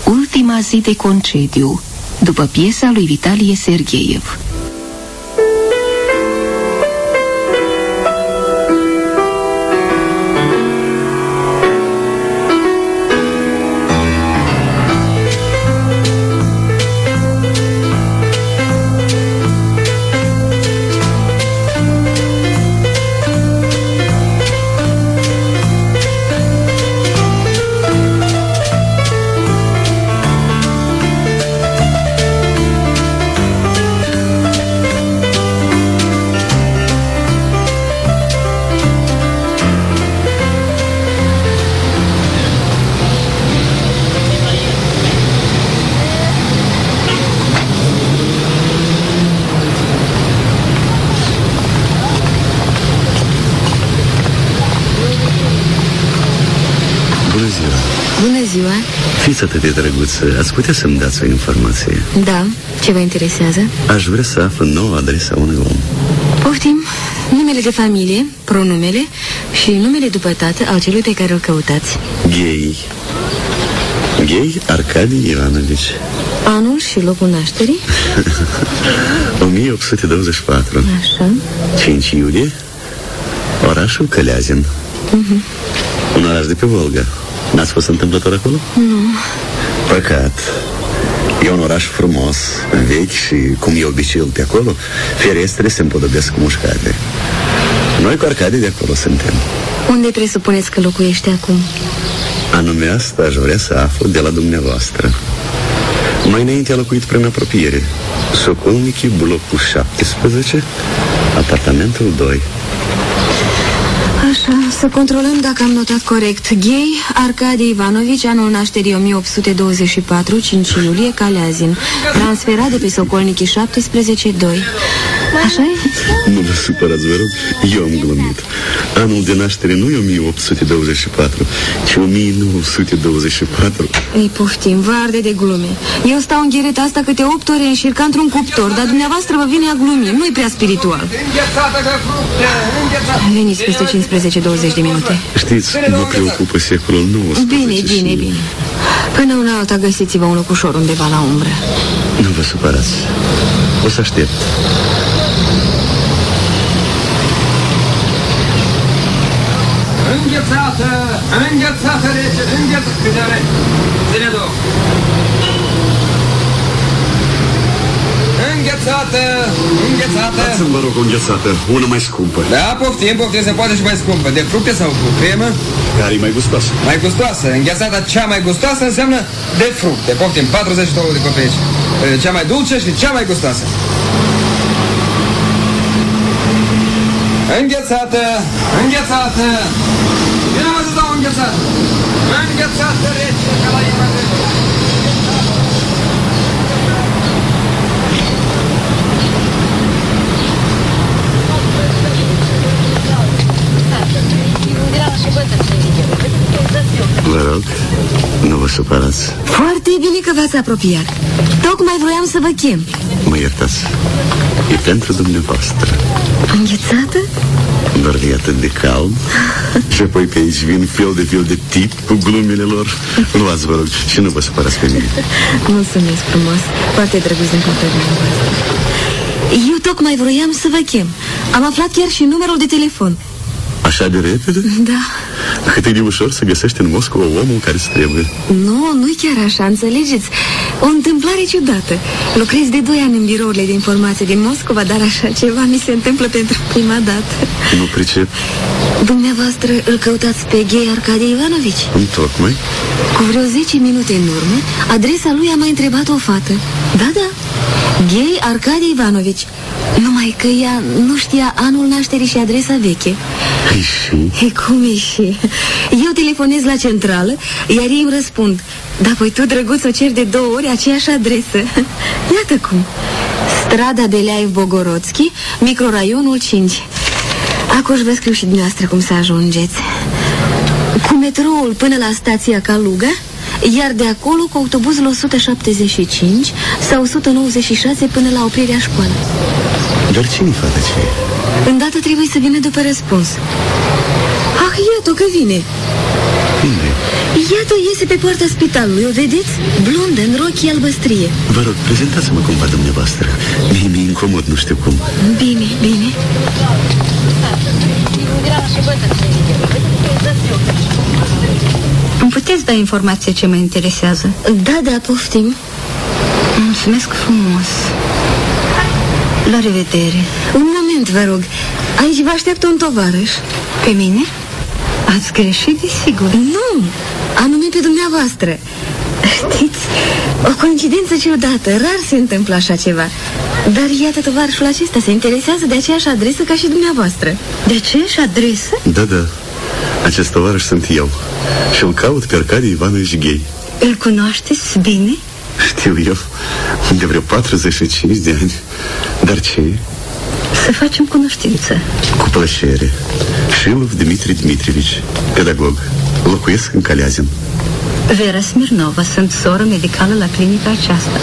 Ultima zi de concediu, după piesa lui Vitalie Sergeev. Fiți atât de drăguță, ați putea să-mi dați o informație? Da, ce vă interesează? Aș vrea să aflu noua adresa unui om. Poftim, numele de familie, pronumele și numele după tată al celui pe care îl căutați. Ghei Arcadii Ivanovici. Anul și locul nașterii? 1824. Așa. 5 iulie, orașul Căleazin. Un oraș de pe Volga. N-ați fost întâmplător acolo? Nu. Păcat. E un oraș frumos, vechi și, cum e obiceiul pe acolo, ferestrele se împodobesc cu mușcate. Noi cu Arcadii de acolo suntem. Unde presupuneți că locuiește acum? Anume asta aș vrea să aflu de la dumneavoastră. Mai înainte a locuit prin apropiere. Socolnichi, blocul 17, apartamentul 2. Așa, să controlăm dacă am notat corect. Ghei Arcadii Ivanovici, anul nașterii 1824, 5 iulie, Caleazin. Transferat de pe Socolnichi 17, 2. Așa e? Nu vă supărați, vă rog, eu am glumit. Anul de naștere nu e 1824, ci 1924. Ei, poftim, vă arde de glume. Eu stau în ghereta asta câte 8 ore în șir ca într-un cuptor, dar dumneavoastră vă vine a glumi, nu-i prea spiritual. Veniți peste 15-20 de minute. Știți, mă preocupă secolul XIX. Bine. Până una alta găsiți-vă un locușor undeva la umbră. Nu vă supărați. O să aștept. Înghețată rece, câte are? Zile două. Înghețată. Dați-mi, vă rog, o înghețată, una mai scumpă. Da, poftim, se poate și mai scumpă. De fructe sau cu cremă? Care e mai gustoasă? Mai gustoasă, înghețata cea mai gustoasă înseamnă de fructe. Poftim, 42 de copeici. Cea mai dulce și cea mai gustoasă. Înghețată. Bine mă să dau înghețată. Înghețată rece, ca la imagine. Vă rog, nu vă supărați. Foarte bine că v-ați apropiat. Tocmai vroiam să vă chem. Mă iertați, e pentru dumneavoastră. Înghețată? Doar e atât de cald. Și apoi pe aici vin fel de tip cu glumele lor. Luați, vă rog, și nu vă supărați pe mine. Mulțumesc frumos. Foarte drăguț din partea dumneavoastră. Eu tocmai vroiam să vă chem. Am aflat chiar și numărul de telefon. Așa de repede? Da. Cât e de ușor să găsești în Moscova omul care îți trebuie. Nu-i chiar așa, înțelegeți? O întâmplare ciudată. Lucrez de 2 ani în birourile de informație din Moscova, dar așa ceva mi se întâmplă pentru prima dată. Nu pricep. Dumneavoastră îl căutați pe Ghei Arcadii Ivanovici? Tocmai. Cu vreo 10 minute în urmă, adresa lui a mai întrebat o fată. Da, Ghei Arcadii Ivanovici. Numai că ea nu știa anul nașterii și adresa veche. Și? Cum e și? Eu telefonez la centrală, iar ei îmi răspund: da, păi tu, drăguț, o cer de 2 ori aceeași adresă. Iată cum. Strada Beleaev Bogorodski, microraionul 5. Acuși vă scriu și dumneavoastră cum să ajungeți. Cu metroul până la stația Kaluga, iar de acolo cu autobuzul 175 sau 196 până la oprirea școală. Dar cine fata ce? Îndată trebuie să vină după răspuns. Ah, iată că vine. Unde? Iată, iese pe poarta spitalului, o vedeți? Blondă, în rochii albăstrie. Vă rog, prezentați-mă cumva dumneavoastră. Mi-e incomod, nu știu cum. Bine, bine. Îmi puteți da informație ce mă interesează? Da, poftim. Mulțumesc frumos. La revedere. Un moment, vă rog. Aici vă așteaptă un tovarăș. Pe mine? Ați greșit, desigur. Nu, anume pe dumneavoastră. Știți, o coincidență ciudată. Rar se întâmplă așa ceva. Dar iată, tovarășul acesta se interesează de aceeași adresă ca și dumneavoastră. De aceeași adresă? Da, acest tovarăș sunt eu. Și îl caut pe Arcadie Ivanovici Ghei. Îl cunoașteți bine? Știu eu, de vreo 45 de ani. Dar ce e? Să facem cunoștință. Cu plăcere. Șilov Dmitri Dmitrievici, pedagog. Locuiesc în Caleazin. Vera Smirnova, sunt soră medicală la clinica aceasta.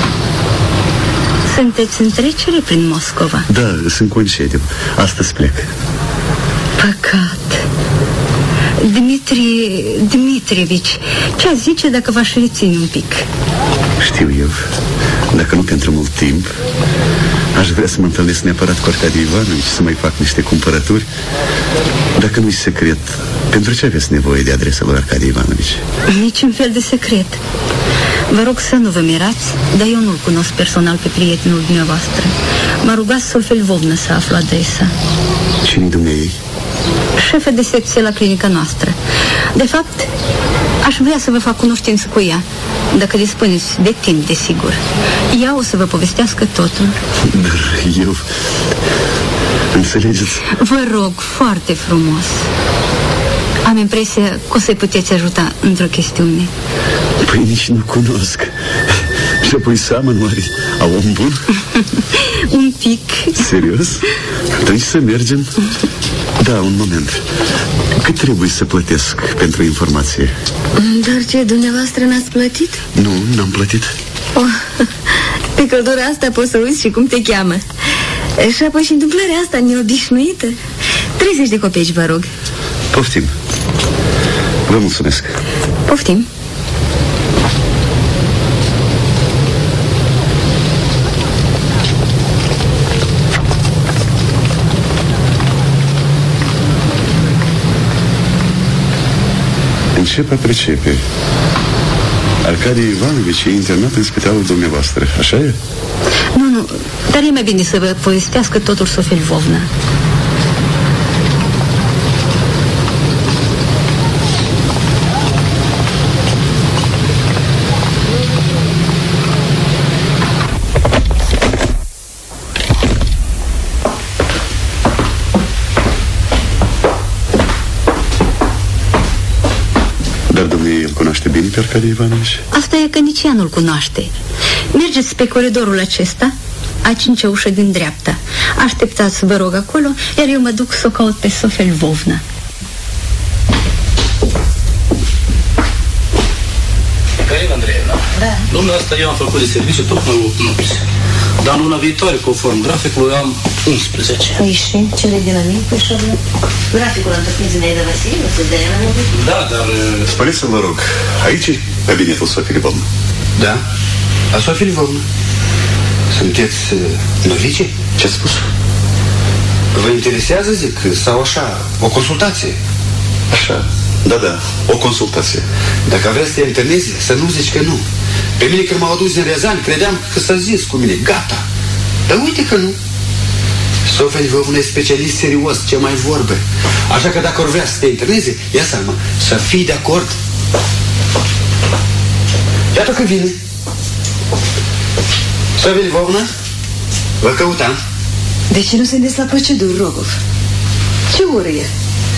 Sunteți în trecere prin Moscova? Da, sunt concediu. Astăzi plec. Păcat. Dmitri Dmitrievici, ce zice dacă v-aș reține un pic? Știu eu. Dacă nu pentru mult timp, aș vrea să mă întâlnesc neapărat cu Arcadie Ivanovici, să mai fac niște cumpărături. Dacă nu-i secret, pentru ce aveți nevoie de adresa lui Arcadie Ivanovici? Niciun fel de secret. Vă rog să nu vă mirați, dar eu nu-l cunosc personal pe prietenul dumneavoastră. M-a rugat Sofia Lvovna să aflu adresa. Cine-i dumneei? Șefă de secție la clinica noastră. De fapt, aș vrea să vă fac cunoștință cu ea, dacă dispuneți de timp, desigur. Ea o să vă povestească totul. Dar eu... Înțelegeți? Vă rog, foarte frumos. Am impresia că o să-i puteți ajuta într-o chestiune. Păi nici nu cunosc. Și apoi seamănă oare a om bun? Un pic. Serios? Atunci să mergem. Da, un moment. Cât trebuie să plătesc pentru informație? Dar ce, dumneavoastră n-ați plătit? Nu, n-am plătit. Pe căldura asta poți să uiți și cum te cheamă. Și apoi și întâmplarea asta neobișnuită. 30 de copeci, vă rog. Poftim. Vă mulțumesc. Poftim. Încep a pricepe. Arcadie Ivanovici e internat în spitalul dumneavoastră, așa e? Nu, dar e mai bine să vă povestească totul Sofia Lvovna. Bine pe Arcadie Ivanovici? Asta e că nici ea nu-l cunoaște. Mergeți pe coridorul acesta, a 5-a ușă din dreapta. Așteptați, vă rog, acolo, iar eu mă duc să o caut pe Sofia Lvovna. Carina Andreevna, da. Luna asta eu am făcut de serviciu tocmai 8 nopți. Dar în luna viitoare, conform graficului, am 11. Păi și cele de la mine, pășorul? Graficul am întâlnit Zinaida Vasilievna, să de la mine? Da, dar... Spuneți-mi, vă rog, aici e cabinetul Sofia Lvovna? Da, a Sofia Lvovna. Sunteți novice? Ce-ați spus? Vă interesează, zic, sau așa, o consultație? Așa, da, o consultație. Dacă vreți să te internezi, să nu zici că nu. Pe mine când m-au adus din Riazani, credeam că s-a zis cu mine, gata. Dar uite că nu. Sofia Lvovna e specialist serios, ce mai vorbe. Așa că dacă or vrea să te interneze, ia seama, să fii de acord. Iată că vine. Sofia Lvovna, vă căutam. De ce nu sunteți la procedură, Rogov? Ce oră e?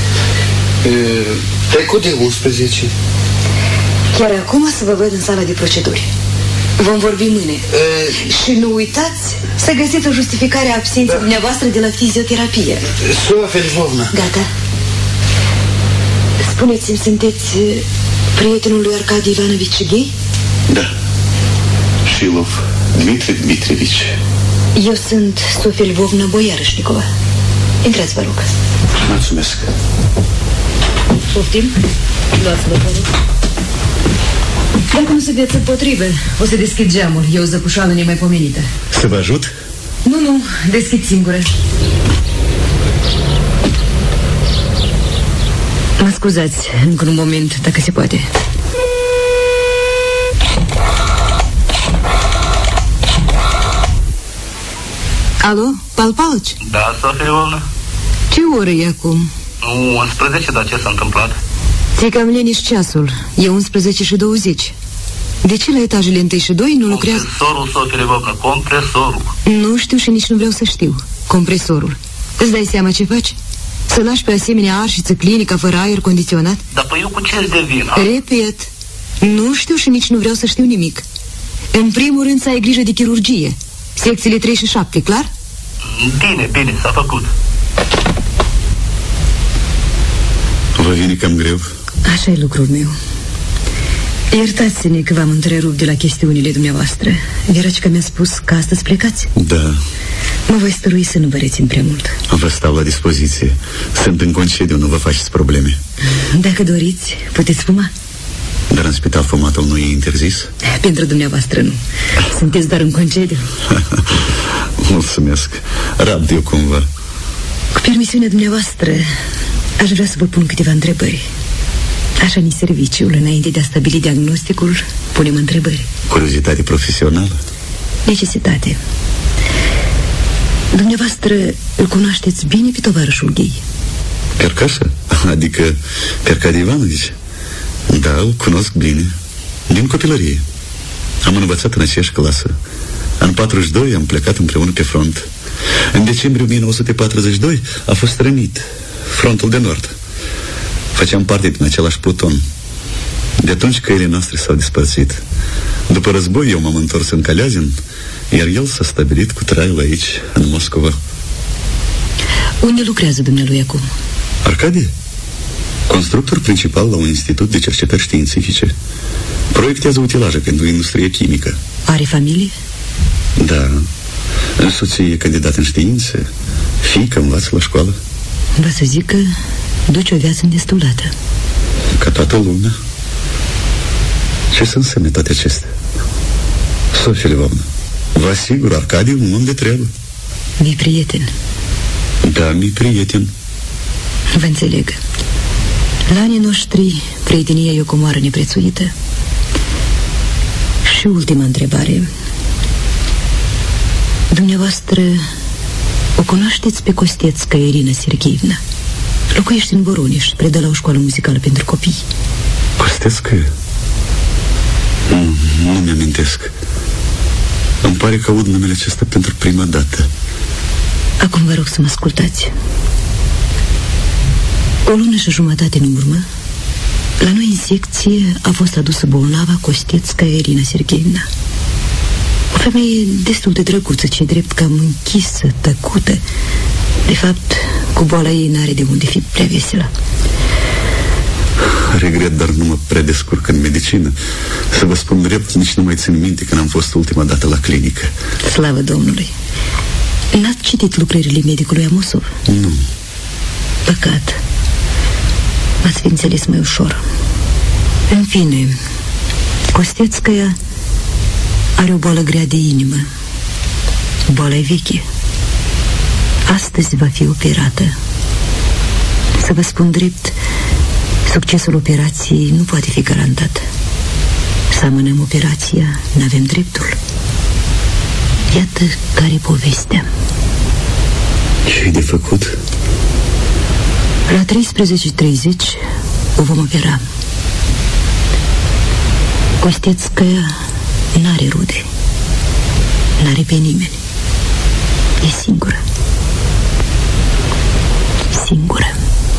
Trecut de 11. Chiar acum să vă văd în sala de proceduri. Vom vorbi mâine. Și nu uitați să găsiți o justificare a absenței dumneavoastră de la fizioterapie. Sofia Lvovna. Gata. Spuneți-mi, sunteți prietenul lui Arcadie Ivanovici Ghei? Da. Șilov Dmitri Dmitrievici. Eu sunt Sofia Lvovna Boiarășnicova. Intrați, vă rog. Mulțumesc. Poftim? Luați-vă, vă rog. Dacă nu se veți împotrive, o să deschid geamul. E o zăpușoală nemaipomenită. Să vă ajut? Nu, deschid singură. Mă scuzați încă un moment, dacă se poate. Alo, Pal Palici? Da, Sofia Ivovna. Ce oră e acum? 11, dar ce s-a întâmplat? Ți-ai cam liniști ceasul. E 11:20. De ce la etajele 1 și 2 nu lucrează? Compresorul, Sofia Ivovna, compresorul. Nu știu și nici nu vreau să știu. Compresorul. Îți dai seama ce faci? Să lași pe asemenea arșiță clinica fără aer condiționat? Dar păi eu cu ce-ți de vină? Repet, nu știu și nici nu vreau să știu nimic. În primul rând să ai grijă de chirurgie. Secțiile 3 și 7, clar? Bine, s-a făcut. Vă vine cam greu? Așa e lucrul meu. Iertați-ne că v-am întrerupt de la chestiunile dumneavoastră. Veraci că mi-a spus că astăzi plecați? Da. Mă voi stărui să nu vă rețin prea mult. Vă stau la dispoziție. Sunt în concediu, nu vă faceți probleme. Dacă doriți, puteți fuma. Dar în spital fumatul nu e interzis? Pentru dumneavoastră nu. Sunteți doar în concediu. Mulțumesc. Rabd eu cumva. Cu permisiunea dumneavoastră, aș vrea să vă pun câteva întrebări. Așa ni serviciul, înainte de a stabili diagnosticul, punem întrebări. Curiozitate profesională? Necesitate. Dumneavoastră îl cunoașteți bine pe tovarășul Ghei? Percașă? Adică Percadi Ivanovici? Da, îl cunosc bine. Din copilărie. Am învățat în aceeași clasă. În 42 am plecat împreună pe front. În decembrie 1942 a fost rănit. Frontul de nord. Făceam parte din același pluton. De atunci căile noastre s-au despărțit. După război eu m-am întors în Caleazin, iar el s-a stabilit cu traiul aici, în Moscova. Unde lucrează dumnealui acum? Arcadie? Constructor principal la un institut de cercetări științifice. Proiectează utilaje pentru industrie chimică. Are familie? Da. Soția e candidat în științe. Fiica învață la școală. Vă să zic că duce o viață îndestulată. Ca toată lumea. Ce să însemne toate acestea? Sofia Lvovna, vă asigur, Arcadie e un om de treabă. Mi-i prieten. Da, mi-i prieten. Vă înțeleg. La anii noștri, prietenia e o comoară neprețuită. Și ultima întrebare. Dumneavoastră o cunoașteți pe Costețca Irina Sergeevna? Locuiește în Voronezh, predă la o școală muzicală pentru copii. Costețca? Nu mi-amintesc. Îmi pare că aud numele acesta pentru prima dată. Acum vă rog să mă ascultați. O lună și jumătate în urmă, la noi în secție a fost adusă bolnava Costețca Irina Sergeevna. O femeie destul de drăguță, ce drept cam închisă, tăcută. De fapt, cu boala ei n-are de unde fi prea veselă. Regret, dar nu mă prea descurc în medicină. Să vă spun drept, nici nu mai țin minte când am fost ultima dată la clinică. Slavă Domnului. N-ați citit lucrările medicului Amosov? Nu. Păcat. M-ați fi înțeles mai ușor. În fine, Costețcaia are o boală grea de inimă. Boala-i veche. Astăzi va fi operată. Să vă spun drept, succesul operației nu poate fi garantat. Să amânăm operația, n-avem dreptul. Iată care-i povestea. Ce-i de făcut? La 13:30 o vom opera. Costețcaia n-are rude, n-are pe nimeni. E singură. Singură.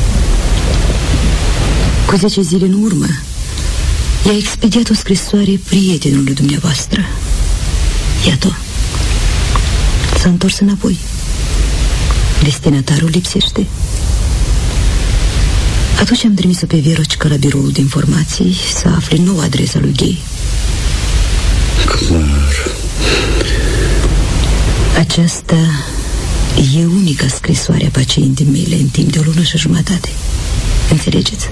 Cu 10 zile în urmă i-a expediat o scrisoare prietenului dumneavoastră. Iată-o. S-a întors înapoi. Destinatarul lipsește. Atunci am trimis-o pe Verocica la biroul de informații să afle noua adresa lui Ghei. Clar. Aceasta e unica scrisoare a pacientei mele în timp de o lună și jumătate. Înțelegeți?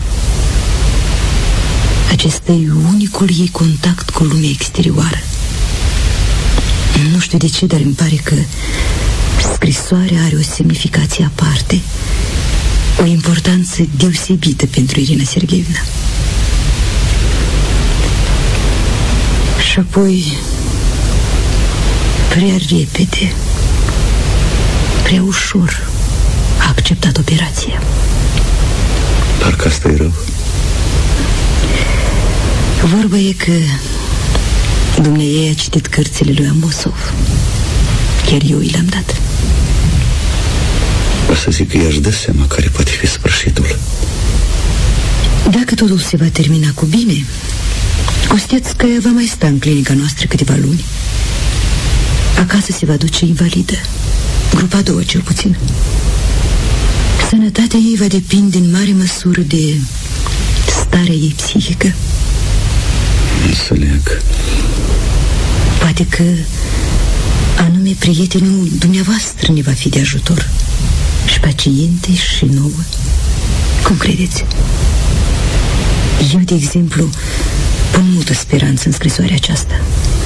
Acesta e unicul ei contact cu lumea exterioară. Nu știu de ce, dar îmi pare că scrisoarea are o semnificație aparte, o importanță deosebită pentru Irina Sergeevna. Și apoi, prea repede, prea ușor a acceptat operația. Parcă asta e rău. Vorba e că dumneiei a citit cărțile lui Amosov. Chiar eu i le-am dat. O să zic că i-aș dă seama care poate fi sfârșitul. Dacă totul se va termina cu bine, Kostietskaya va mai sta în clinica noastră câteva luni. Acasă se va duce invalidă, grupa 2 cel puțin. Sănătatea ei va depinde în mare măsură de starea ei psihică. Înțeleg. Poate că anume prietenul dumneavoastră ne va fi de ajutor. Și pacientei și nouă. Cum credeți? Eu, de exemplu, pun multă speranță în scrisoarea aceasta.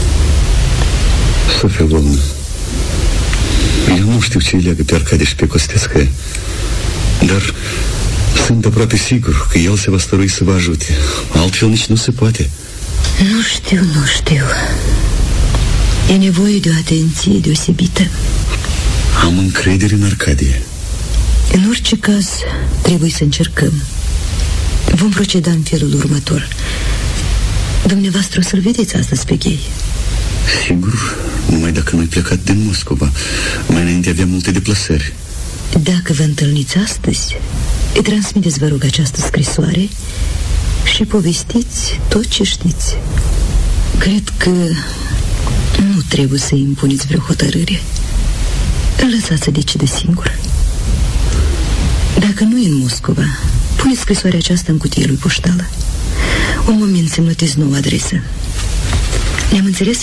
Sofia Lvovna, eu nu știu ce îi leagă pe Arcadi și pe Kostietskaya, dar sunt aproape sigur că el se va stărui să vă ajute. Altfel nici nu se poate. Nu știu. E nevoie de o atenție deosebită. Am încredere în Arcadie. În orice caz, trebuie să încercăm. Vom proceda în felul următor. Dumneavoastră o să-l vedeți astăzi pe Ghei. Sigur, numai dacă nu-i plecat din Moscova. Mai înainte avea multe deplasări. Dacă vă întâlniți astăzi, îi transmiteți, vă rog, această scrisoare și povestiți tot ce știți. Cred că nu trebuie să impuneți vreo hotărâre. Îl lăsați să decide singur. Dacă nu e în Moscova, puneți scrisoarea aceasta în cutie lui poștală. Un moment să-mi notez nouă adresă. Ne-am înțeles?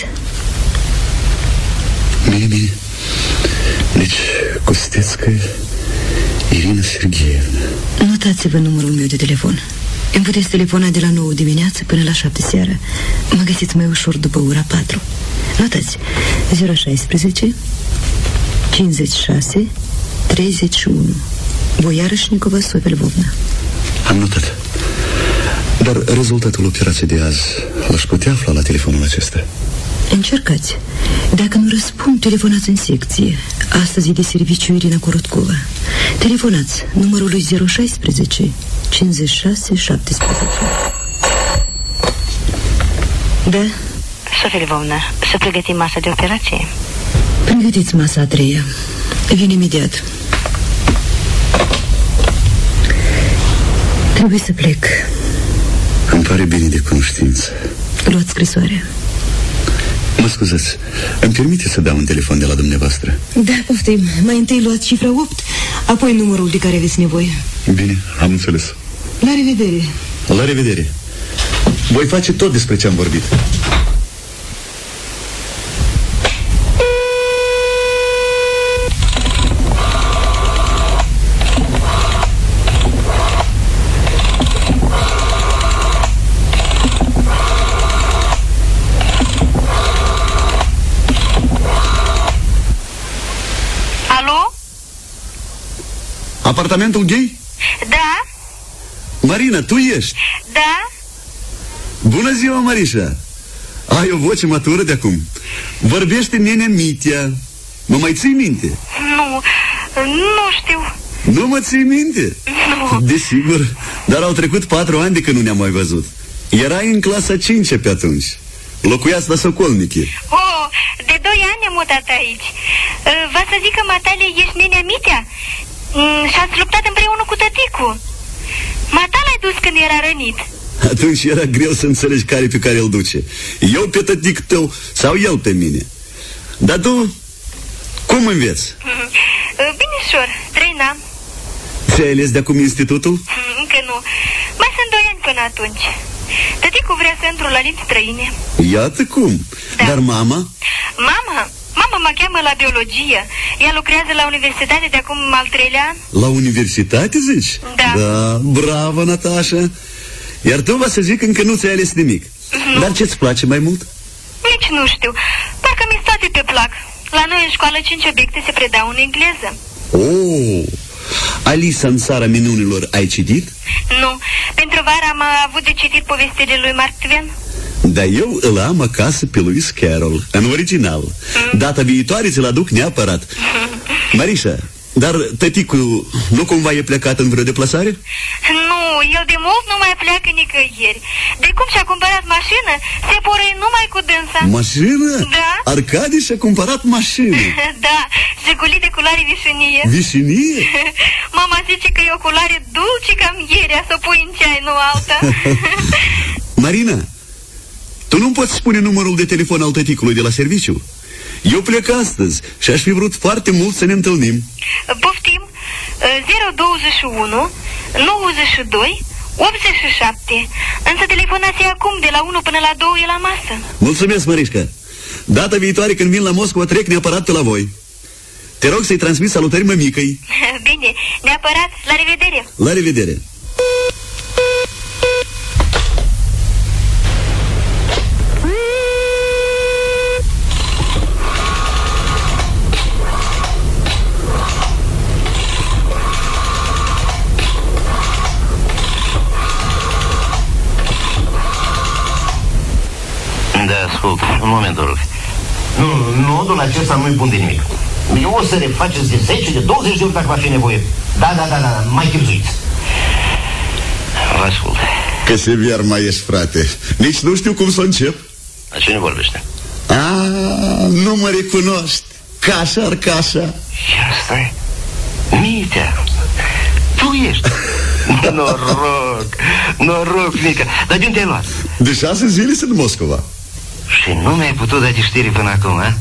Bine. Deci, Kostietskaya Irina Sergeevna. Notați-vă numărul meu de telefon. Îmi puteți telefona de la 9 dimineață până la 7 seara. Mă găsiți mai ușor după ora 4. Notați: 016 56 31. Boiarășnicova Sofia Lvovna. Am notat. Dar rezultatul operației de azi l-aș putea afla la telefonul acesta? Încercați. Dacă nu răspund, telefonați în secție. Astăzi e de serviciu Irina Korotkova. Telefonați numărul lui 016 56 17. Da? Sofia Lvovna, să pregătim masa de operație. Pregătiți masa a treia. Vin imediat. Trebuie să plec. Îmi pare bine de cunoștință. Luați scrisoarea. Mă scuzați, îmi permite să dau un telefon de la dumneavoastră? Da, poftim. Mai întâi luați cifra 8, apoi numărul de care aveți nevoie. Bine, am înțeles. La revedere. La revedere. Voi face tot despre ce am vorbit. Apartamentul Ghei? Da. Marina, tu ești? Da. Bună ziua, Marișa. Ai o voce matură de acum. Vorbește nenea Mitea. Mă mai ții minte? Nu știu. Nu mă ții minte? Nu. Desigur, dar au trecut 4 ani de când nu ne-am mai văzut. Erai în clasa 5 pe atunci. Locuiați la Sokolniki. Oh, de 2 ani am mutat aici. Va să zic că matale ești nenea Mitea? Și ați luptat împreună cu tăticu. Mata l-ai dus când era rănit. Atunci era greu să înțelegi care pe care îl duce. Eu pe tătic tău sau el pe mine. Dar tu, cum înveți? Binișor, 3 n-am. Ți-ai ales de acum institutul? Încă nu. Mai sunt 2 ani până atunci. Tăticu vrea să intru la limbi străine. Iată cum. Da. Dar mama? Mama mă cheamă la biologie. Ea lucrează la universitate de acum al 3-lea an. La universitate, zici? Da. Da, bravo, Natasha. Iar tu, va să zic, încă nu ți-ai ales nimic. Nu. Dar ce-ți place mai mult? Nici nu știu. Parcă mi-s toate pe plac. La noi în școală 5 obiecte se predau în engleză. Oh, Alisa în țara minunilor ai citit? Nu. Pentru vară am avut de citit povestirile lui Mark Twain. Dar eu îl am acasă pe Lewis Carroll, în original. Data viitoare ți-l aduc neapărat. Marișa, dar tăticul nu cumva e plecat în vreo deplasare? Nu, el de mult nu mai pleacă nicăieri. De cum și-a cumpărat mașină, se porăie numai cu dânsa. Mașină? Da. Arcadi și-a cumpărat mașină. Da, Jiguli de culoare vișinie. Vișinie? Mama zice că e o culoare dulce ca mierea, să o pui în ceai, nu alta. Marina, tu nu poți spune numărul de telefon al tăticului de la serviciu? Eu plec astăzi și aș fi vrut foarte mult să ne întâlnim. Poftim, 021 92 87. Însă telefonați acum, de la 1 până la 2 e la masă. Mulțumesc, Mărișca. Data viitoare când vin la Moscova trec neapărat pe la voi. Te rog să-i transmit salutări mămicăi. Bine, neapărat, la revedere. La revedere. Da, ascult, un moment, rog. Nu, nodul acesta nu-i bun de nimic. Eu o să refaceți de 10, de 20 de ori dacă va fi nevoie. Da, mai chipzuiți. Vă ascult. Că sevier mai ești, frate. Nici nu știu cum să încep. La cine vorbește? Nu mă recunoști. Cașa, Arcașa. Ia stai. Mitea, tu ești. Noroc, mică. Dar de unde ai luat? De 6 zile sunt în Moscova. Și nu mi-ai putut da de știri până acum, a?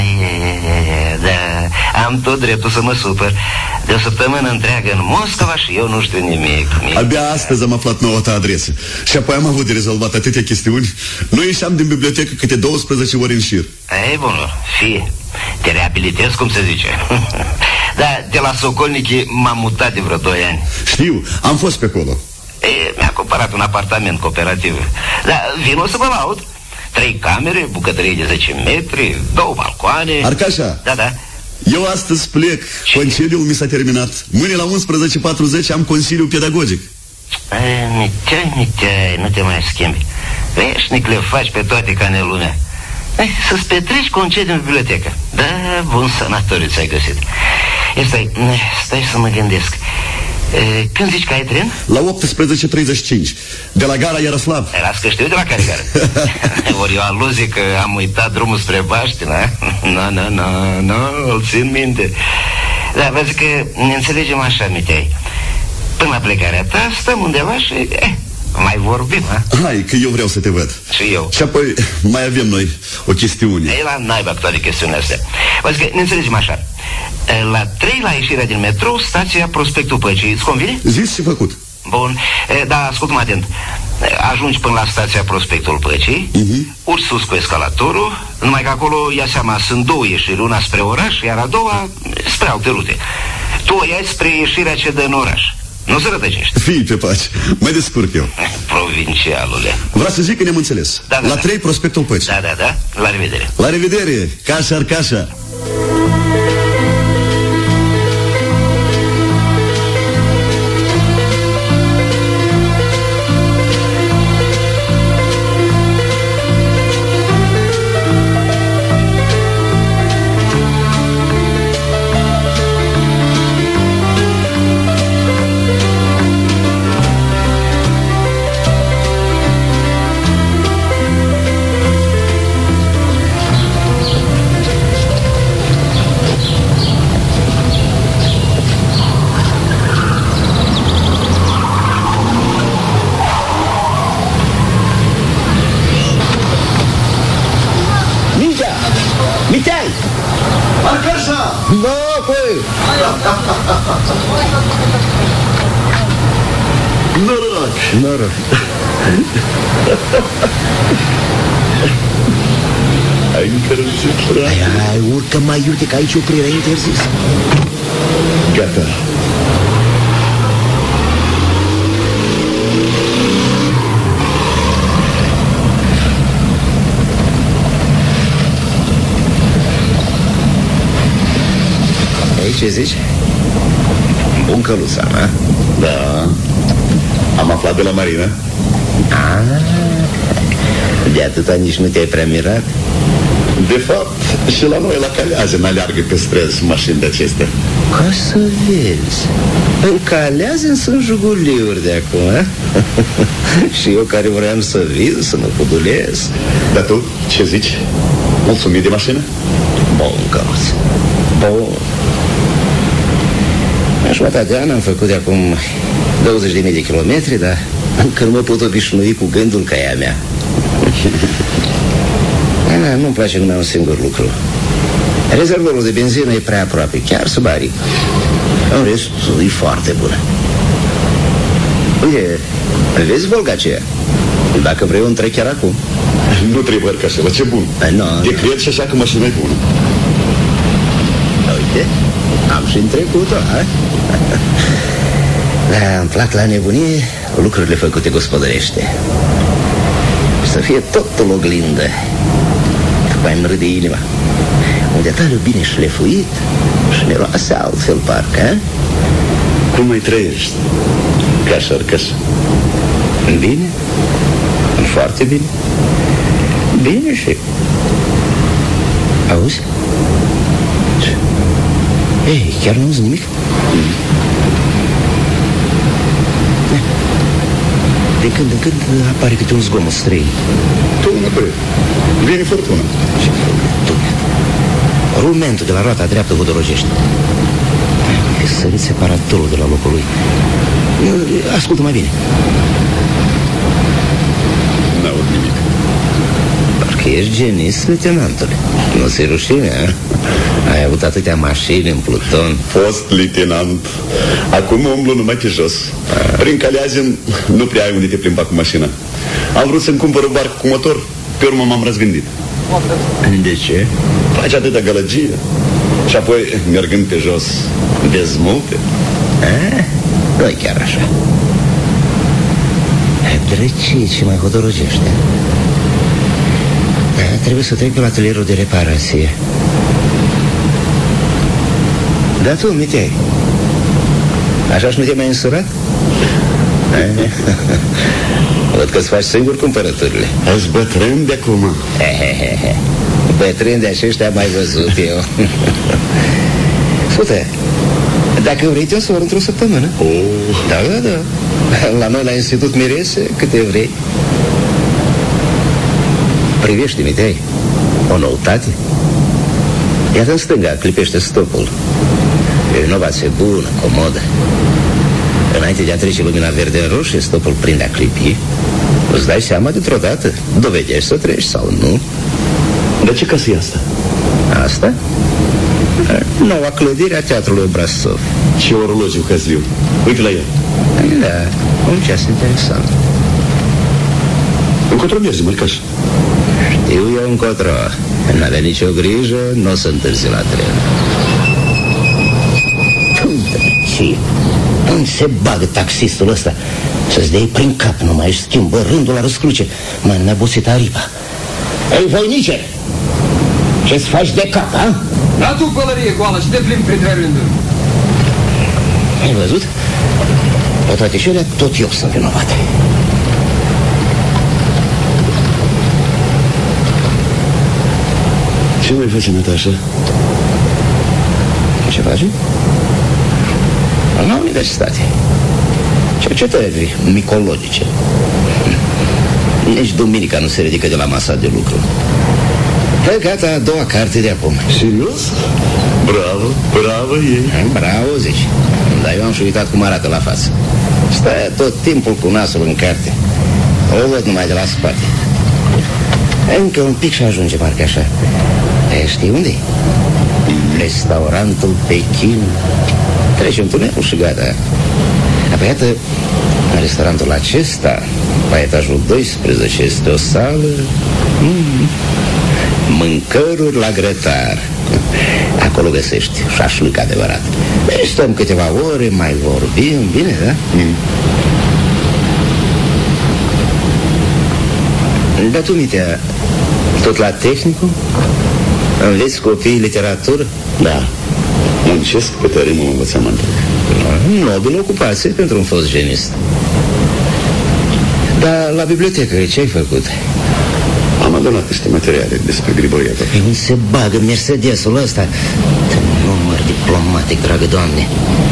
Da, am tot dreptul să mă supăr. De o săptămână întreagă în Moscova și eu nu știu nimic. Abia astăzi am aflat noua ta adresă. Și apoi am avut de rezolvat atâtea chestiuni. Nu ieșeam din bibliotecă câte 12 ori în șir. Ei, bună, fie. Te reabilitez, cum se zice. Da, de la Socolnichi m-am mutat de vreo 2 ani. Știu, am fost pe acolo. Mi-a cumpărat un apartament cooperativ. Da, vino să vă laud. 3 camere, bucătărie de 10 metri, 2 balcoane. Arcașa. Da. Eu astăzi plec. Concediul mi s-a terminat. Mâine la 11:40 am consiliu pedagogic. Miteai, nu te mai schimbi. Veșnic le faci pe toate ca nelumea. Să-ți petreci concediu în bibliotecă. Da, bun sanatoriu ți-ai găsit. Stai să mă gândesc. Când zici că ai tren? La 18:35. De la gara Iaroslav. Las că știu de la care gara. Ori o aluzie că am uitat drumul spre Baștina. Nu, îl țin minte. Da, vă zic că ne înțelegem așa, Mitei. Până la plecarea ta stăm undeva și mai vorbim, ha? Hai, că eu vreau să te văd. Și eu. Și apoi mai avem noi o chestiune. Ei, la naiba cu toate chestiunile astea. Vă zic că ne înțelegem așa. La 3, la ieșirea din metrou, stația Prospectul Păcii. Îți convine? Zis și făcut. Bun, da, ascult-mă atent. Ajungi până la stația Prospectul Păcii, urci sus cu escalatorul, numai că acolo, ia seama, sunt 2 ieșiri, una spre oraș, iar a doua spre alte rute. Tu o iai spre ieșirea ce dă în oraș. Nu se rătăcești. Fii pe pace, mă descurc eu. Provincialule. Vreau să zic că ne-am înțeles. La 3, Prospectul Păcii. Da, la revedere. La revedere, Cașa, Arcașa. Hai, încălzit, frate. Hai, urcă mai iute, că aici oprirea interzis. Gata. Ei, ce zici? Bun căluța, na? Da. Am aflat de la Marina. De atâta nici nu te-ai prea mirat? De fapt, și la noi la Calează aleargă pe străzi mașini de acestea. Ca să vezi. În Calează sunt juguliuri de acum, a? Și eu care vreau să vin, să mă pudulesc. Dar tu, ce zici? Mulțumit de mașină? Bun, căluț. Bun. Jumătate de an am făcut de acum 20.000 de kilometri, dar încă nu mă pot obișnui cu gândul că e a mea. Nu-mi place numai un singur lucru. Rezervorul de benzină e prea aproape, chiar sub aripi. În rest, e foarte bună. Uite, vezi Volga aceea? Dacă vrei, o întrec chiar acum. Nu trebuie că așa, ce bun. Te cred și așa că mașina e bună. Uite, am și întrecut-o, ha? Da, îmi plac la nebunie lucrurile făcute gospodărește. Să fie totul oglindă. Mai îmi râde inima. Un detaliu bine șlefuit și miroase altfel, parcă, a? Cum mai trăiești? Caș-arcaș. Bine? Foarte bine. Bine și... Auzi? Ce? Ei, chiar nu auzi nimic? De când în când apare câte un zgomot străin. Tună, băi. Vine furtuna. Ce furtună? Rumentul de la roata dreaptă vodorogește. E sărit separatorul de la locul lui. Ascultă mai bine. N-aud nimic. Parcă ești genist, leitenantule. Nu ți-e rușine, a? Ai avut atâtea mașini în pluton. Fost leitenant. Acum umblu numai pe jos. Prin Caleazin nu prea ai unde te plimba cu mașina. Am vrut să-mi cumpăr o barcă cu motor. Pe urmă m-am răzgândit. De ce? Face atâta gălăgie. Și apoi, mergând pe jos, dezmulte. Nu-i chiar așa. Drăcie, ce mai hodorogește. Da, trebuie să trec pe la atelierul de reparație. Da, tu, Mitei, așa și nu te-ai mai însurat? Văd că-ți faci singur cumpărăturile. Ești bătrân de acum. Bătrân de aceștia am mai văzut eu. Ascultă, dacă vrei, te-o să într-o săptămână. Da. La noi, la Institut Mirese, câte vrei. Privește, Mitei, o noutate. Iată în stânga, clipește stopul. E o inovație bună, comodă. Înainte de a trece lumina verde în roșie, stopul prinde a clipi. Îți dai seama dintr-o dată. Dovedești să treci sau nu. De ce casă e asta? Asta? Noua clădire a Teatrului Brasov. Ce orologiu hăzliu. Uite la el. Da, un ceas interesant. Încotro mergi, mărcaș? Știu eu încotro. N-avea nicio grijă, nu o să întârzi la tren. Și unde se bagă taxistul ăsta? Să-ți dai prin cap, numai își schimbă rândul la răscruce. Mai ne-a bosit aripa. Ei, voinice, ce-ți faci de cap, a? Da tu pălărie goală și te plimbi printre rânduri. Ai văzut? Pe toate cele, tot eu sunt vinovat. Ce mai face, Natașa? Ce face? La universitate. Cercetări micologice. Nici duminica nu se ridică de la masa de lucru. Gata, a doua carte de acum. Serios? Bravo ei. Bravo, zici. Dar eu am și uitat cum arată la față. Stai tot timpul cu nasul în carte. O văd numai de la spate. Încă un pic și ajunge, parcă așa. Știi unde-i? Restaurantul Pekin. Trece un tunel și gata. Apoi, iată, în restaurantul acesta, la etajul 12, este o sală Mâncăruri la grătar. Acolo găsești șașlâc adevărat. Stăm câteva ore, mai vorbim, bine, da? Dar tu, Mitea, tot la tehnicul? Înveți copiii literatură? Da, muncesc pe tărâmul învățământului. Nobilă ocupație pentru un fost genist. Dar la bibliotecă, ce ai făcut? Am adunat niște materiale despre Griboieva. Unde se bagă Mercedesul ăsta? Număr diplomatic, dragă Doamne.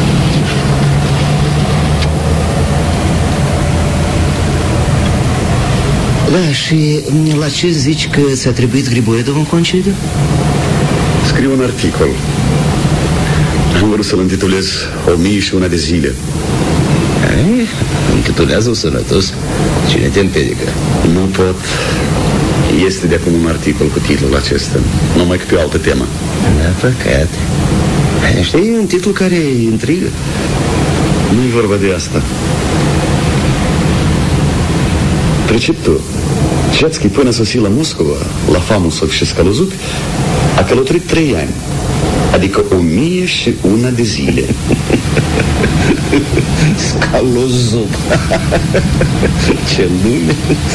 Da, și la ce zici că ți-a trebuit Griboiedov în concediu? Scriu un articol. Am vrut să-l intitulez 1001 de zile. Intitulează-o sănătos. Cine te împiedică? Nu pot. Este de acum un articol cu titlul acesta, numai că pe o altă temă. Da, păcat. Știi, un titlu care intrigă. Nu-i vorba de asta. Pricep tu, Ceațchi până sosi la Moscova, la Famulsov și Scalozub, a călătorit 3 ani, adică 1001 de zile. Scalozub. Ce lume.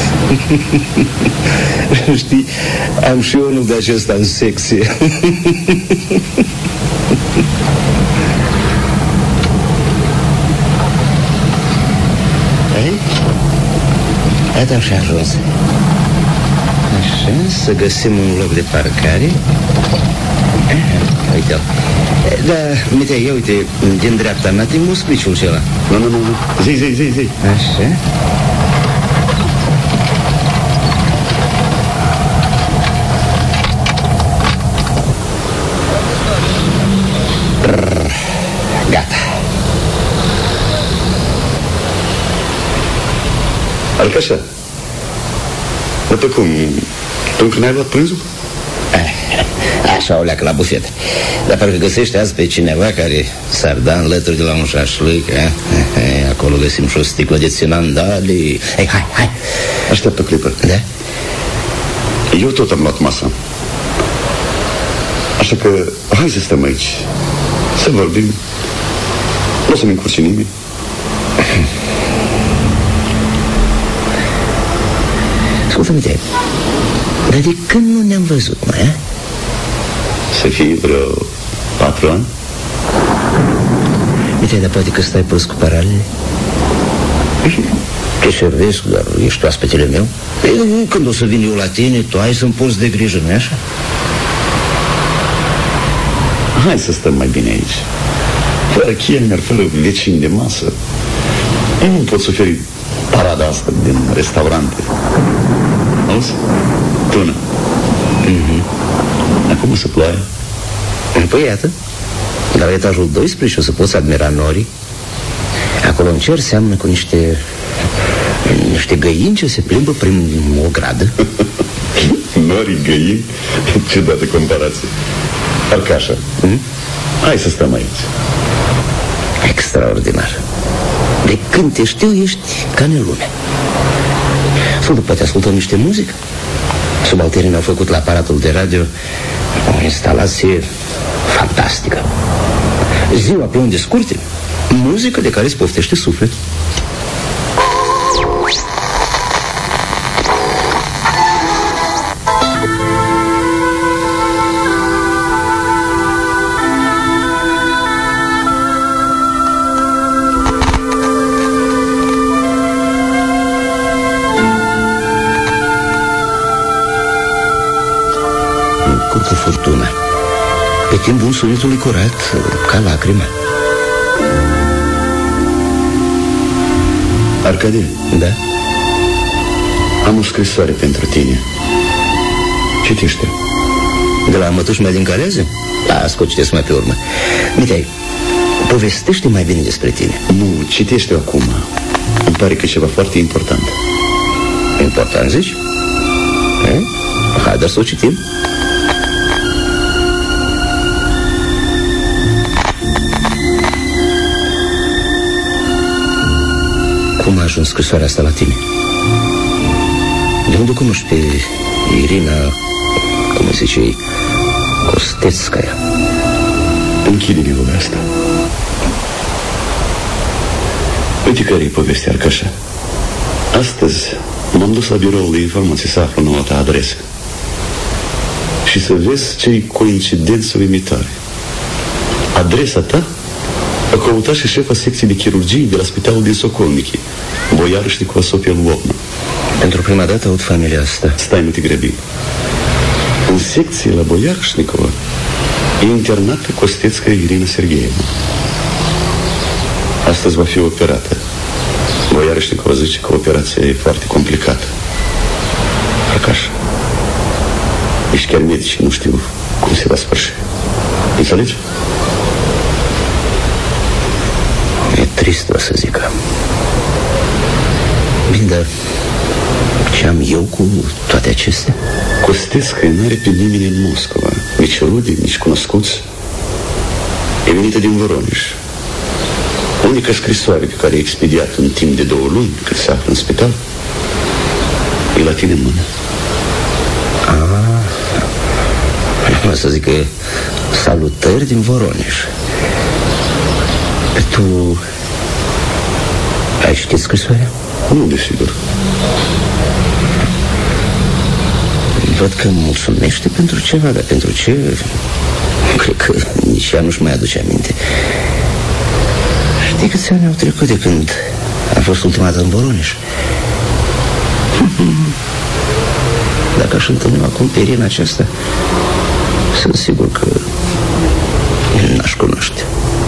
Știi, am și eu unul de acesta în secție. Iată și ajuns. Așa, să găsim un loc de parcare. Uite-l. Da, Mitea, ia uite, din dreapta mea te muscliciul acela. Nu. Zi. Așa. Gata. Arcașa, dar pe cum? Tu încă n-ai luat prânzul? Așa o leacă la bufet. Dar parcă găsește azi pe cineva care s-ar da în lături de la un șașlâc. Acolo găsim și o sticlă de ținandali. Hai. Așteaptă o clipă. Da? Eu tot am luat masa. Așa că hai să stăm aici, să vorbim. Nu o să-mi încurci nimeni. Ascultă-mi, dar de când nu ne-am văzut, mai, a? Să fie vreo 4 ani. Uite, dar poate că stai prost cu paralele. Te servesc, dar ești oaspetele meu. Când o să vin eu la tine, tu ai să-mi poți de grijă, nu-i așa? Hai să stăm mai bine aici. Fără chelner, fără vecini de masă. Eu nu pot suferi parada asta din restaurante. Auzi? Tună. Acum o să ploaie. Păi iată, la etajul 12 o să poți admira norii. Acolo în cer seamănă cu niște găini ce se plimbă prin o gradă. Norii, găini? Ciudată comparație. Arcașa, hai să stăm aici. Extraordinar. De când te știu, ești ca în lume. Sau poate ascultăm niște muzică. Subalterii au făcut la aparatul de radio o instalație fantastică. Ziua pe unde scurte, muzică de care îți poftește sufletul. Curcă furtuna. Pe timpul sunetului curat, ca lacrima. Arcadie. Da? Am o scrisoare pentru tine. Citește. De la mătuși mea din Calează? Las că o citesc mai pe urmă. Mitei, povestește mai bine despre tine. Nu, citește-o acum. Îmi pare că e ceva foarte important. Important, zici? Hai, să o citim. Cum a ajuns scrisoarea asta la tine? De unde cunoști pe Irina cum zice ei, Costețcaia. Închide nevoia asta. Uite care e povestea, Arcașa. Astăzi m-am dus la biroul de informații să aflu noua ta adresă și să vezi ce-i coincidență uimitoare. Adresa ta a căutat și șefa secției de chirurgie de la spitalul din Socolnichi, Boiarșnicova Sofia Lvovna. Pentru prima dată aud familia asta. Stai, nu te grăbi. În secție la Boiarșnicova e internată Costețcaia Irina Sergeevna. Astăzi va fi operată. Boiarșnicova zice că operația e foarte complicată. Arcaș, ești chiar medic și nu știu cum se va sfârși. Înțelegi? E trist, o să zic. Bine, dar ce am eu cu toate acestea? Costețcaia n-are pe nimeni în Moscova, nici rude, nici cunoscuți. E venită din Voroneș. Unica scrisoare pe care a expediat în timp de 2 luni, cât se află în spital, e la tine în mână. O să zic că salutări din Voroneș. Tu ai citit scrisoarea? Nu, desigur. Văd că mulțumește pentru ceva, dar pentru ce? Cred că nici ea nu-și mai aduce aminte. Știi câți ani au trecut de când a fost ultima dată în Voroneș? Dacă aș întâlni acum pe Irina aceasta, sunt sigur că n-aș cunoaște.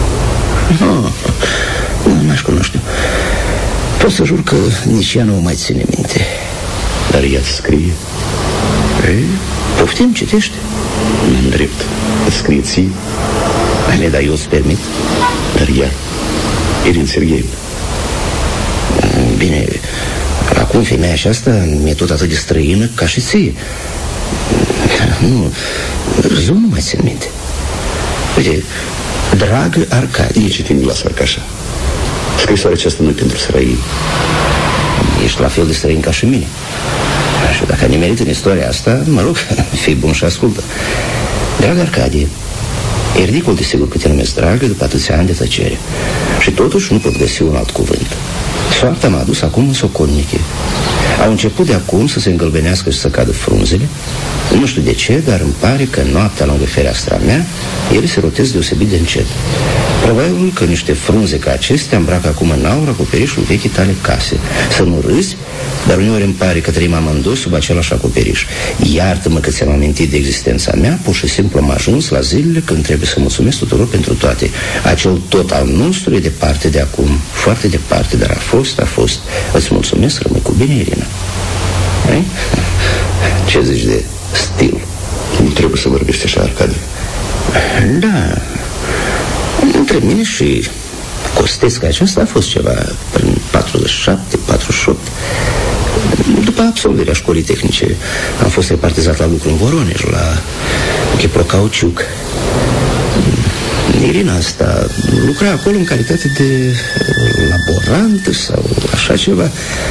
Nu, n-aș cunoaște. Pot să jur că nici ea nu o mai ține minte. Dar ea îți scrie? Ei, poftim, citește. În drept, îți scrie ție. Bine, dar eu îți permit. Dar ea, Irina Sergeevna. Bine, acum femeia aceasta mi-e tot atât de străină ca și ție. Nu, zău nu mai țin minte. Uite, dragă Arcadie. Nu citi în glas, Arcașa. Scrisoarea aceasta nu e pentru străini. Ești la fel de străin ca și mine. Și dacă ai nimerit în istoria asta, mă rog, fii bun și ascultă. Dragă Arcadie, e ridicol de sigur că te numesc dragă după atâția ani de tăcere. Și totuși nu pot găsi un alt cuvânt. Soarta m-a adus acum în Socolnichi. Au început de acum să se îngălbenească și să cadă frunzele. Nu știu de ce, dar îmi pare că noaptea lângă fereastra mea ele se rotesc deosebit de încet. Probabil că niște frunze ca acestea îmbracă acum în aur acoperișul vechii tale case. Să nu râzi, dar uneori îmi pare că trăim amândoi sub același acoperiș. Iartă-mă că ți-am amintit de existența mea. Pur și simplu am ajuns la zilele când trebuie să mulțumesc tuturor pentru toate. Acel tot al nostru e departe de acum, foarte departe, dar a fost, a fost. Îți mulțumesc, rămâi cu bine, Irina. Ei? Ce zici de stil? Nu trebuie să vorbești așa, Arcadie. Da. Între mine și Costețcaia aceasta a fost ceva prin 47, 48. După absolvirea școlii tehnice am fost repartizat la lucru în Voroneș, la Chiprocauciuc. Irina asta lucra acolo în calitate de laborant sau așa ceva.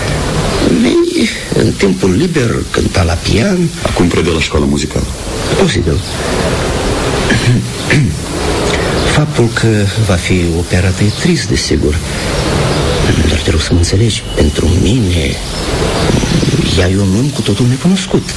În timpul liber cânta la pian. Acum predă la școala muzicală. Posibil. Faptul că va fi operată e trist, desigur. Dar te rog să mă înțelegi, pentru mine ea e un om cu totul necunoscut.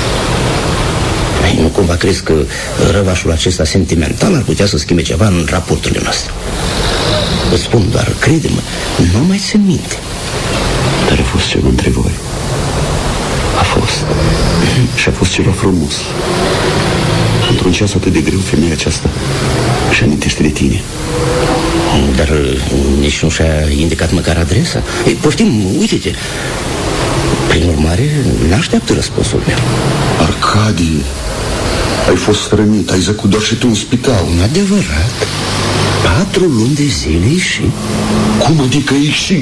Nu cumva crezi că răvașul acesta sentimental ar putea să schimbe ceva în raporturile noastre? Îți spun doar, crede-mă, nu mai țin minte. Dar a fost ceva între voi. A fost. Și a fost ceva frumos. Într-un ceas atât de greu, femeia aceasta își amintește de tine. Dar nici nu și-a indicat măcar adresa. Ei, poftim, uite-te. Prin urmare, n-așteaptă răspunsul meu. Arcadie, ai fost rănit, ai zăcut doar și tu în spital. Adevărat. 4 luni de zile și... Cum adică ieși?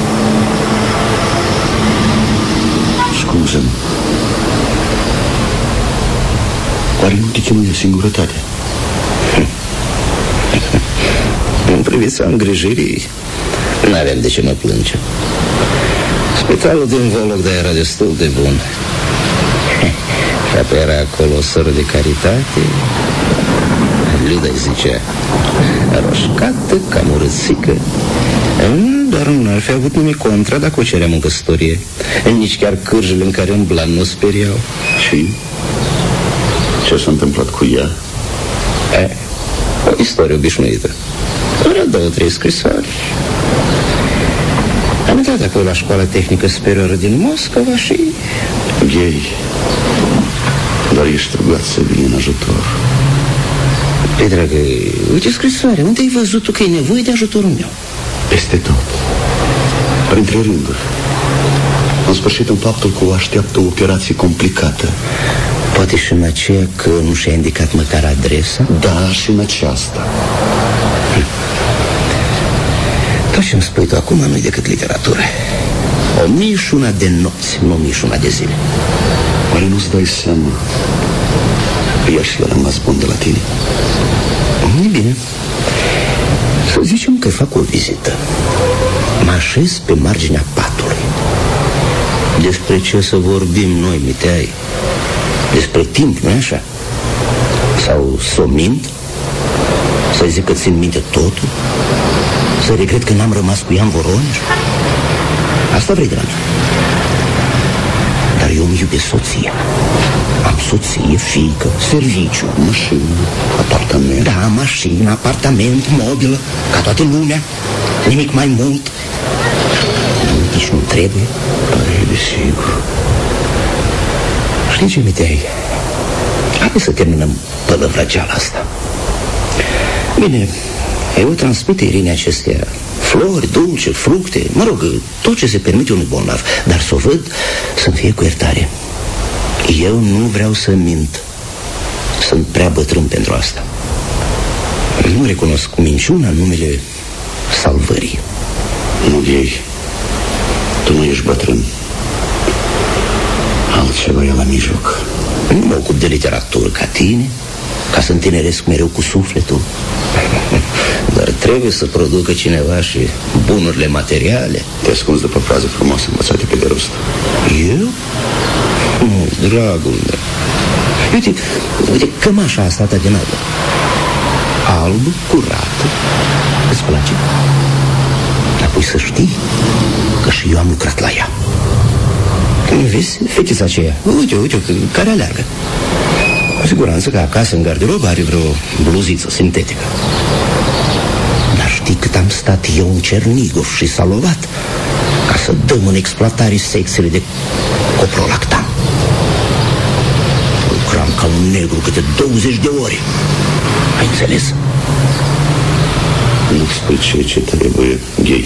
Scuză-mă. Oare nu te chinuie singurătatea? În privința îngrijirii, n-aveam de ce mă plânge. Spitalul din Vologda era destul de bun. Și apoi era acolo o soră de caritate. Luda îi zicea roșcată, cam urâțică. Dar nu ar fi avut nimic contra dacă o ceream în căsătorie. Nici chiar cârjele în care umbla nu speriau. Și ce s-a întâmplat cu ea? O istorie obișnuită. Era 2-3 scrisoari. Am intrat apoi la școala tehnică superioară din Moscova și... Ei, dar ești rugat să vii în ajutor. Păi, dragă, uite scrisoarea. Unde ai văzut tu că e nevoie de ajutorul meu? Peste tot. Printre rânduri. În sfârșit, în faptul că o așteaptă o operație complicată. Poate și în aceea că nu și-a indicat măcar adresa? Da, și în aceasta. Tot ce-mi spui tu acum nu-i decât literatură. 1001 de nopți, nu 1001 de zile. Oare nu-ți dai seama că ea și-a rămas bun de la tine? E bine. Să zicem că fac o vizită. Mă așez pe marginea patului. Despre ce să vorbim noi, Miteai? Despre timp, nu-i așa? Sau să o mint? Să-i zic că țin minte totul? Să regret că n-am rămas cu ea în Voronezh? Asta vrei de la mine. Dar eu îmi iubesc soția. Am soție, fiică, serviciu, mașină, apartament. Da, mașină, apartament, mobilă, ca toată lumea. Nimic mai mult. Nici nu trebuie. Păi, desigur. Știi ce, Mitei? Hai să terminăm pălăvrăgeala asta. Bine, eu transmit Irinei acestea flori, dulce, fructe, mă rog, tot ce se permite unui bolnav. Dar să o văd să-mi fie cu iertare. Eu nu vreau să mint. Sunt prea bătrân pentru asta. Nu recunosc cu minciuna numele salvării. Nu ei. Tu nu ești bătrân. Altceva e la mijloc. Nu mă ocup de literatură ca tine, ca să întineresc mereu cu sufletul. Dar trebuie să producă cineva și bunurile materiale. Te ascunzi după fraze frumoase învățate pe de rost. Eu? Dragul meu. Uite, cămașa asta ta din albă. Albă, curată. Îți place? Apoi să știi că și eu am lucrat la ea. Vezi, fetița aceea, uite, care aleargă. Cu siguranță că acasă în garderobă are vreo bluziță sintetică. Dar știi cât am stat eu în Cernigov și Salovat ca să dăm în exploatare secțiile de coprolactam. Lucram ca un negru câte 20 de ore. Ai înțeles? Nu spui ce trebuie, gay.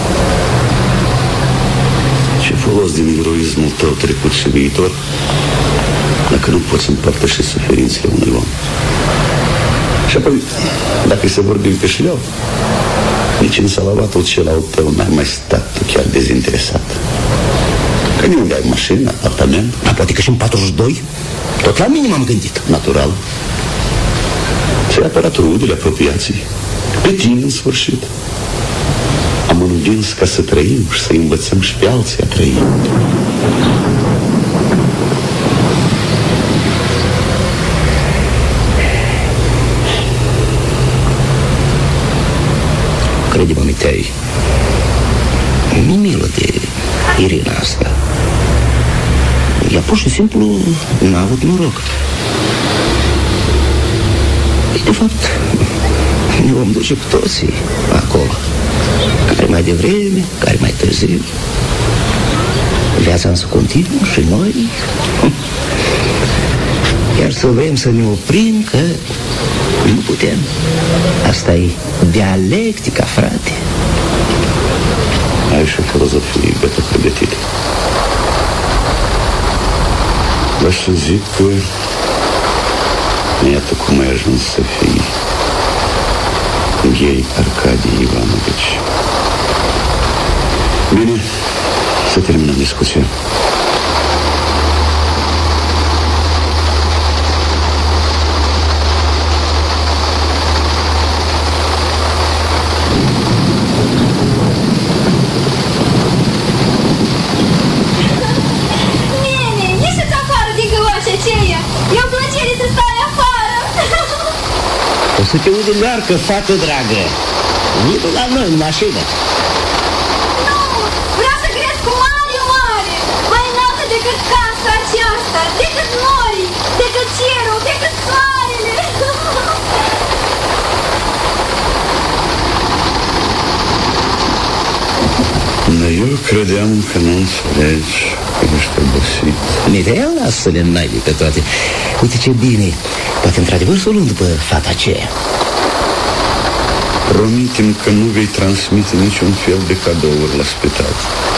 Ce folos din eroismul tău trecut și viitor dacă nu poți împărtăși suferințele unui om? Și apoi, dacă să vorbim pe șleau, nici în Salavatul cel al tău n-ai mai stat tu chiar dezinteresat. Că niunde ai mașină, apartament. Dar poate că și în 42? Tot la minim am gândit. Natural. Ți-ai apărat rudele, apropiații. Pe tine, în sfârșit. Am învins ca să trăim și să învățăm și pe alții a trăi. Crede-mă, Mitei, mi-e milă de Irina asta. Ea pur și simplu n-a avut noroc. De fapt, ne vom duce cu toții acolo. Care mai devreme, care mai târziu. Viața însă continuă și noi. Iar să vrem să ne oprim, că nu putem. Asta e dialectica, frate. Ai și o filozofie gata pregătită. Dar să zic că iată cum ai ajuns să fii Ghei Arcadie Ivanovici. Bine, să terminăm discuția. Nene, ieși-ți afară din căuașa aceea! să te ude learcă, fată dragă. Vine la noi în mașină. Nu! Vreau să cresc cu mare, mare! Mai înaltă decât casa aceasta, decât noi, decât cerul, decât soarele! Eu credeam că nu înțelegi, că ești obosit. Mitea, lasă-le naibii pe toate. Uite ce bine, poate într-adevăr să o luăm după fata aceea. Promite-mi că nu vei transmite niciun fel de cadouri la spital.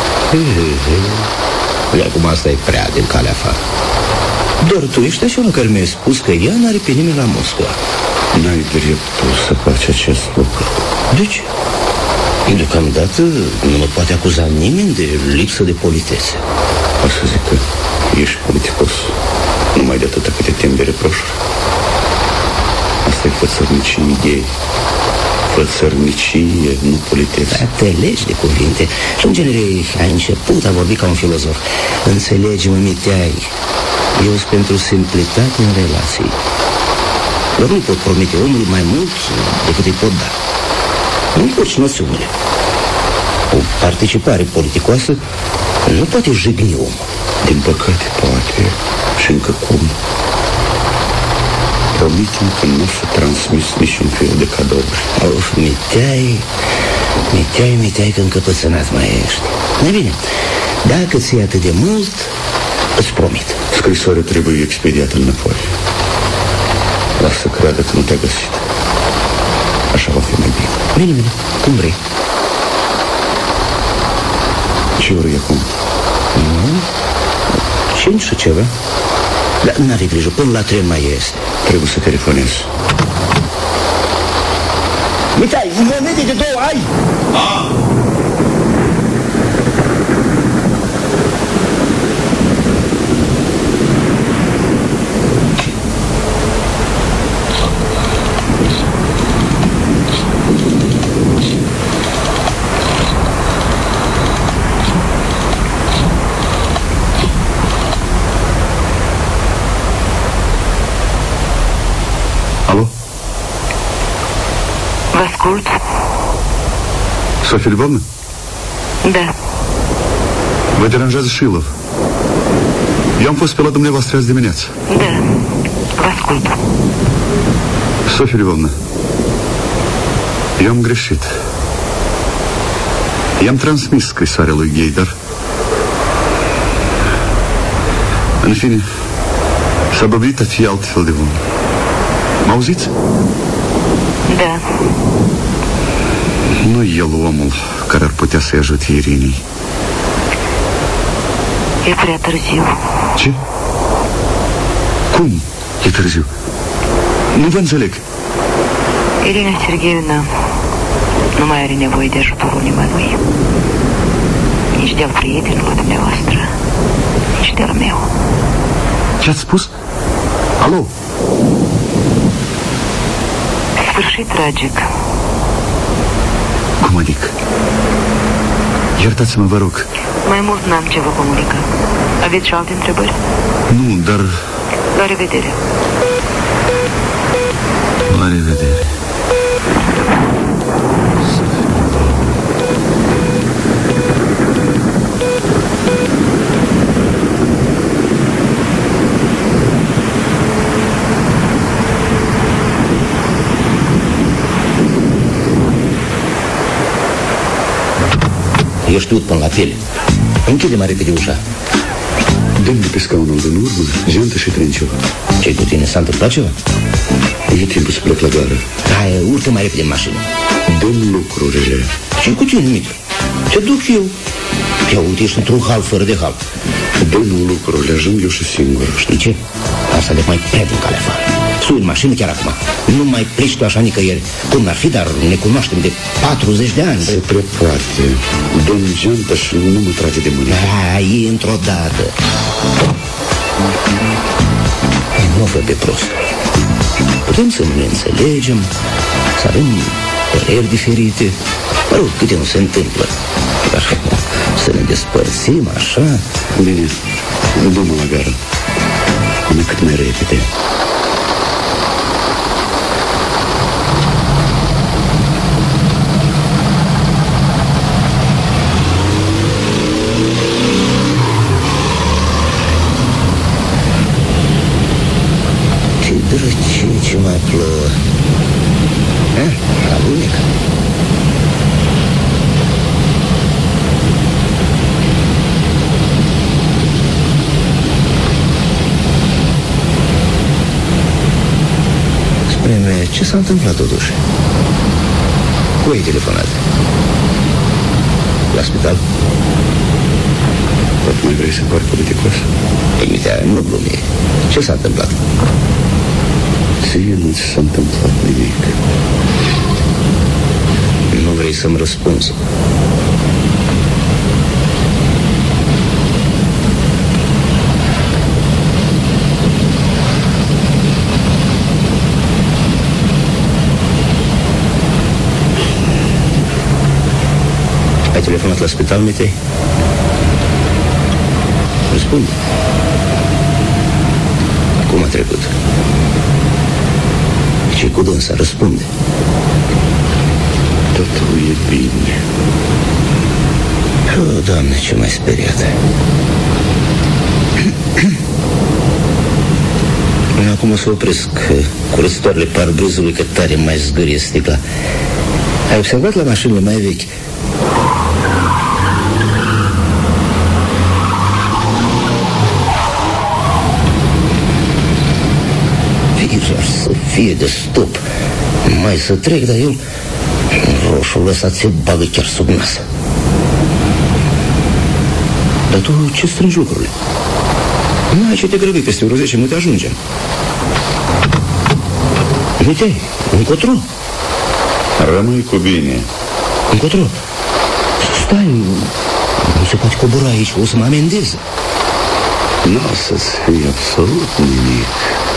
Acum asta e prea din calea afară. Doar tu ești așa unul care mi-ai spus că ea n-are pe nimeni la Moscova. N-ai dreptul să faci acest lucru. De ce? Deocamdată nu mă poate acuza nimeni de lipsă de politețe. O să zic că ești politicos. Numai de atâta câte temi de reproșuri. Asta e fățărnicie idei. Fățărnicie, nu politețe. Da, te legi de cuvinte. Și în genere ai început a vorbi ca un filozof. Înțelegi-mă, Miteai, eu sunt pentru simplitate în relații. Dar nu pot promite omului mai mult decât îi pot da. Nu poți noțiunile. O participare politicoasă nu poate jigni omul. Din păcate poate. Și încă cum. Promite-mi că nu o să transmis niciun fel de cadouri. Of, Miteai, că încăpățânat mai ești. E bine, dacă ți-e atât de mult, îți promit. Scrisoarea trebuie expediată înapoi. Lasă să creadă că nu te-a găsit. Așa va fi mai bine. Bine, cum vrei. Ce ori e acum? 5 și ceva. Dar n-avei grijă, până la tren mai este. Trebuie să telefonez. Mitai, monede de 2 ai? Vă ascult. Sofia Lvovna? Da. Vă deranjează Șilov. Eu am fost pe la dumneavoastră azi dimineață. Da, vă ascult. Sofia Lvovna, eu am greșit. I-am transmis scrisoarea lui Gheidar. În fine, s-a dovedit a fi altfel de bun. M-auziți? Da. Nu el omul care ar putea să-i ajute Irinei. E prea târziu. Ce? Cum e târziu? Nu vă înțeleg. Irina Sergeevna nu mai are nevoie de ajutorul nimănui. Nici de-al prietenului dumneavoastră, nici de-al meu. Ce-ați spus? Alo? Sfârșit tragic. Cum adică? Iertați-mă, vă rog. Mai mult n-am ce vă comunica. Aveți și alte întrebări? Nu, dar... La revedere. La revedere. Eu știut până la tele. Închide mai repede ușa. Dă-mi de pe scaunul din urmă, geantă și trenciu. Ce-i cu tine? S-a întâmplat ceva? E timpul să plec la gară. Hai, urcă mai repede în mașină. Dă-mi lucrurile. Ce-i cu tine, Mitru? Te duc eu. Ia uite, ești într-un hal fără de hal. Dă-mi lucrurile, ajung eu și singur. Știi ce? Asta de mai prea din calea afară. Sui în mașină chiar acum. Nu mai pleci tu așa nicăieri. Cum n-ar fi, dar ne cunoaștem de 40 de ani. Se prepoate. Dă-mi geanta și nu mă trage de mână. Hai, într-o dată. Nu fă pe prost. Putem să ne înțelegem, să avem păreri diferite. Mă rog, câte nu se întâmplă. Dar să ne despărțim așa. Bine, du-mă la gară. Până cât mai repede. ce mai plouă. La bunic. Spune-mi, ce s-a întâmplat totuși? Cu ei telefonat? La spital? Tot mai vrei să pari politicos? Emitea, nu glumi. Ce s-a întâmplat? Ție nu ți s-a întâmplat nimic. Nu vrei să-mi răspunzi? Ai telefonat la spital, Mitei? Răspunde. Cum a trecut? Ce cu dânsa? Răspunde. Totul e bine. Oh, Doamne, ce mai speriată. Acum o să opresc curățitoarele parbrizului, că tare mai zgârie sticla. Ai observat la mașinile mai vechi? Să fie de stop. Mai să trec, dar eu roșul ăsta ți-e bagă chiar sub nas. Dar tu ce strângi lucrurile? Nu ai ce te grăbi, peste vreo 10 minute ajungem. Uite, încotro. Rămâi cu bine. Încotro. Stai, nu se poate cobora aici, o să mă amendeze. Nu o să-ți fie absolut nimic.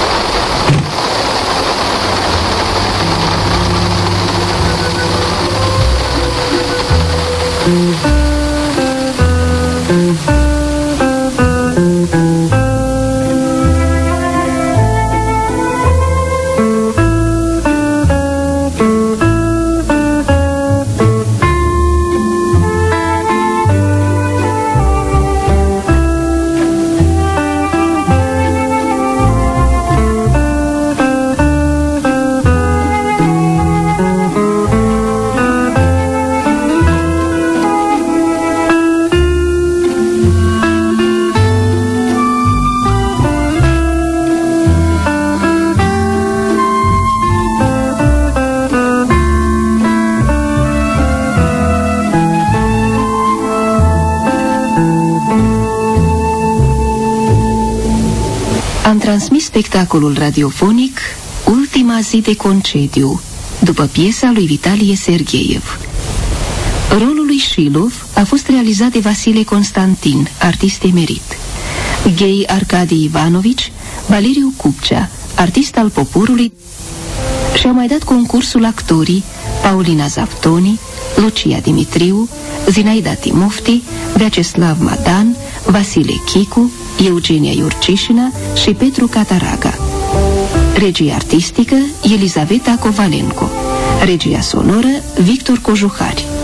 Am transmis spectacolul radiofonic Ultima zi de concediu, după piesa lui Vitalie Sergeev. Rolul lui Șilov a fost realizat de Vasile Constantin, artist emerit. Ghei Arcadi Ivanovici, Valeriu Cupcea, artist al poporului, și-au mai dat concursul actorii Paulina Zaftoni, Lucia Dimitriu, Zinaida Timofti, Vyacheslav Madan, Vasile Chicu, Eugenia Iurcișina și Petru Cataraga. Regie artistică Elizaveta Kovalenko. Regia sonoră Victor Cojuhari.